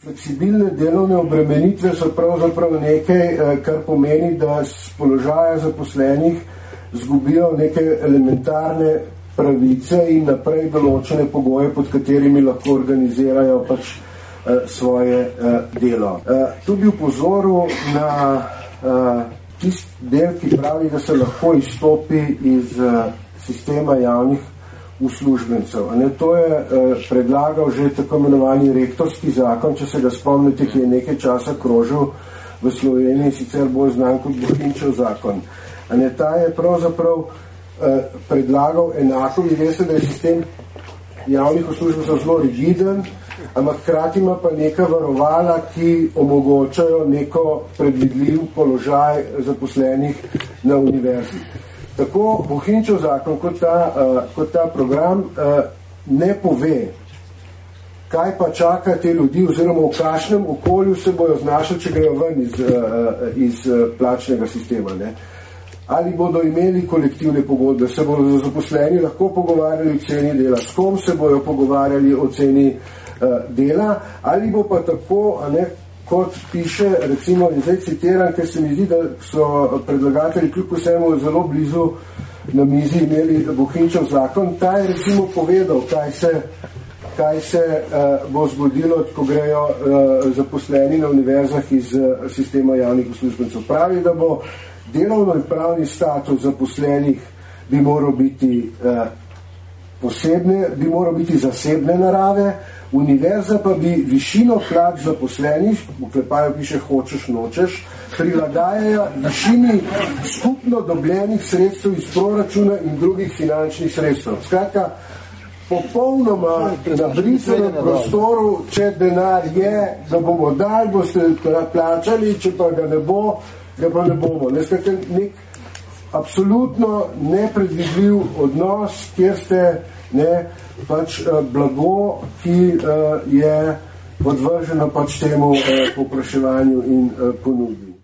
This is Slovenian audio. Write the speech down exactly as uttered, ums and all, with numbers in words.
Fleksibilne delovne obremenitve so pravzaprav nekaj, kar pomeni, da s položaja zaposlenih zgubijo neke elementarne pravice in naprej določene pogoje, pod katerimi lahko organizirajo pač svoje delo. Tu bi upozoril na tist del, ki pravi, da se lahko izstopi iz sistema javnih uslužbencev. To je predlagal že tako imenovani rektorski zakon, če se ga spomnite, ki je nekaj časa krožil v Sloveniji, sicer bolj znan kot Bohinčev zakon. Ta je pravzaprav predlagal enako, vi veste, da je sistem javnih uslužbencev zelo rigiden, ampak hkrati ima pa neka varovala, ki omogočajo neko predvidljiv položaj zaposlenih na univerzi. Tako Bohinčev zakon kot ta, kot ta program ne pove, kaj pa čaka te ljudi oziroma v kakšnem okolju se bojo znašli, če grejo ven iz, iz plačnega sistema. Ne? Ali bodo imeli kolektivne pogodbe, se bodo zaposleni lahko pogovarjali o ceni dela, s kom se bojo pogovarjali o ceni dela, ali bo pa tako, a ne, kot piše, recimo, in zdaj citiram, ker se mi zdi, da so predlagatelji kljub vsemu zelo blizu na mizi imeli Bohinčev zakon, ta je recimo povedal, kaj se, kaj se uh, bo zgodilo, ko grejo uh, zaposleni na univerzah iz uh, sistema javnih uslužbencev. Pravi, da bo delovno in pravni status zaposlenih bi moral biti uh, posebne, bi moral biti zasebne narave, univerza pa bi višino plač zaposlenih, v klepaju piše hočeš, nočeš, prilagajajo višini skupno dobljenih sredstev iz proračuna in drugih finančnih sredstev. Skratka, popolnoma na brisanem prostoru, če denar je, da bomo dali, boste plačali, če pa ga ne bo, ga pa ne bomo. Ne, skratka, nek absolutno nepredvidljiv odnos, kjer ste ne, pač blago, ki je podvrženo pač temu povpraševanju in ponudbi.